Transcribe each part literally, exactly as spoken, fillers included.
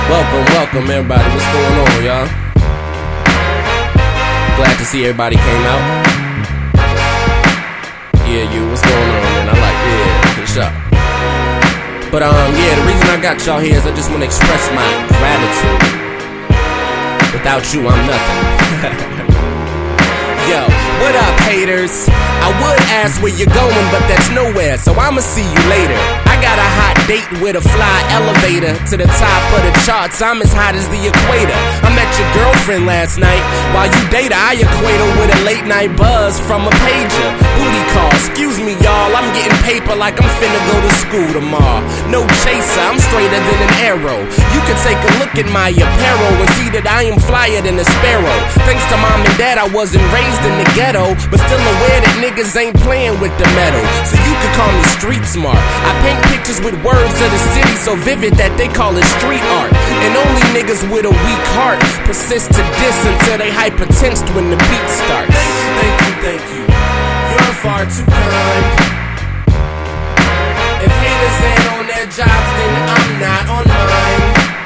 Welcome, welcome everybody. What's going on, y'all? Glad to see everybody came out. Yeah, you, what's going on, man? I like, yeah, good shot. But, um, yeah, the reason I got y'all here is I just want to express my gratitude. Without you, I'm nothing. Yo, what up, haters? I would ask where you're going, but that's nowhere, so I'ma see you later. I got a hot date with a fly elevator to the top of the charts. I'm as hot as the equator. I met your girlfriend last night. While you date her, I equate her with a late night buzz from a pager. Booty call, excuse me, y'all. I'm getting paper like I'm finna go to school tomorrow. No chaser, I'm straighter than an arrow. You can take a look at my apparel and see that I am flyer than a sparrow. Thanks to mom and dad, I wasn't raised in the ghetto, but still aware that niggas ain't playing with the metal. So you could call me street smart. I paint pictures with words of the city so vivid that they call it street art. And only niggas with a weak heart persist to diss until they hypertensed when the beat starts. Thank you, thank you, thank you. You're far too kind. If haters ain't on their jobs, then I'm not on mine.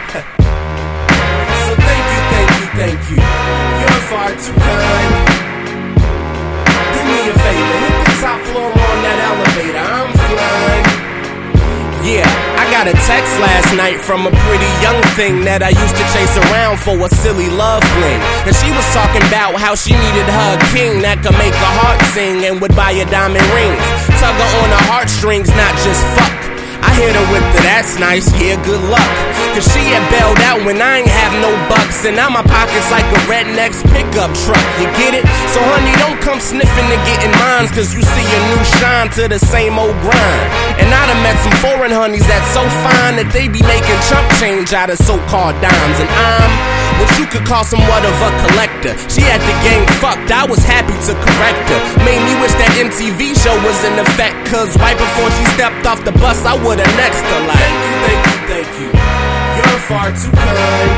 So thank you, thank you, thank you. You're far too kind. Do me a favor, hit the top floor on that elevator. I'm flying. Yeah, I got a text last night from a pretty young thing that I used to chase around for a silly love fling. And she was talking about how she needed her king that could make her heart sing and would buy her diamond rings. Tug her on her heartstrings, not just fuck. I hit her with the that's nice, yeah, good luck. Cause she had bailed out when I ain't have no bucks. And now my pocket's like a redneck's pickup truck, you get it? So honey, don't come sniffing to getting mines, cause you see a new shine to the same old grind. And I done met some foreign honeys that's so fine that they be making chump change out of so-called dimes. And I'm what you could call somewhat of a collector. She had the game fucked, I was happy to correct her. Made me wish that M T V show was in effect, cause right before she stepped off the bus I would've next her like, thank you, thank you, thank you. You're far too kind.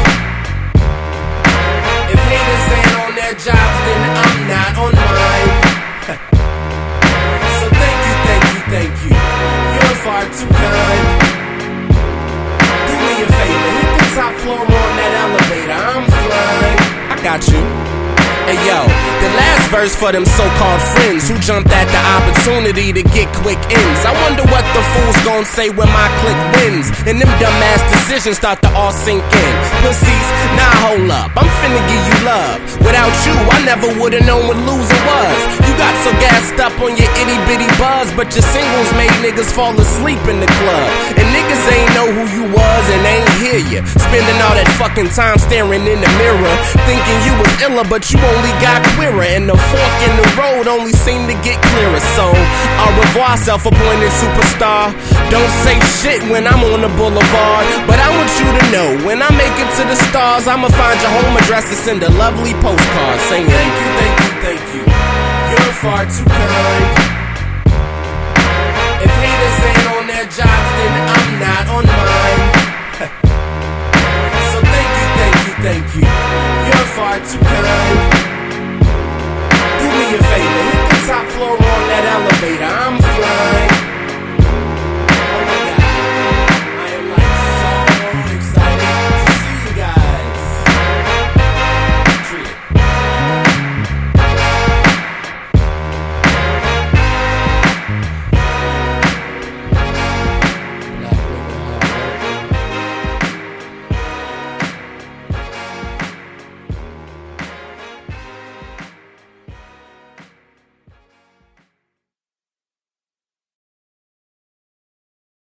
If haters ain't on their jobs, then I'm not on mine. So thank you, thank you, thank you. You're far too kind. Do me a favor, hit the top floor on that elevator. I'm flying. I got you. Hey yo, the last verse for them so-called friends who jumped at the opportunity to get quick ends. I wonder what the fools gon' say when my clique wins and them dumbass decisions start to all sink in. Pussies, nah hold up, I'm finna give you love. Without you, I never would've known what losing was. You got so gassed up on your itty bitty buzz, but your singles made niggas fall asleep in the club. And niggas ain't know who you was and ain't hear you. Spending all that fucking time staring in the mirror, thinking you was iller, but you only got queerer, and the fork in the road only seemed to get clearer. So, au revoir, self-appointed superstar. Don't say shit when I'm on the boulevard, but I want you to know, when I make it to the stars, I'ma find your home address and send a lovely postcard saying, thank you, thank you, thank you. You're far too kind. If haters ain't on their jobs, then I'm not on mine.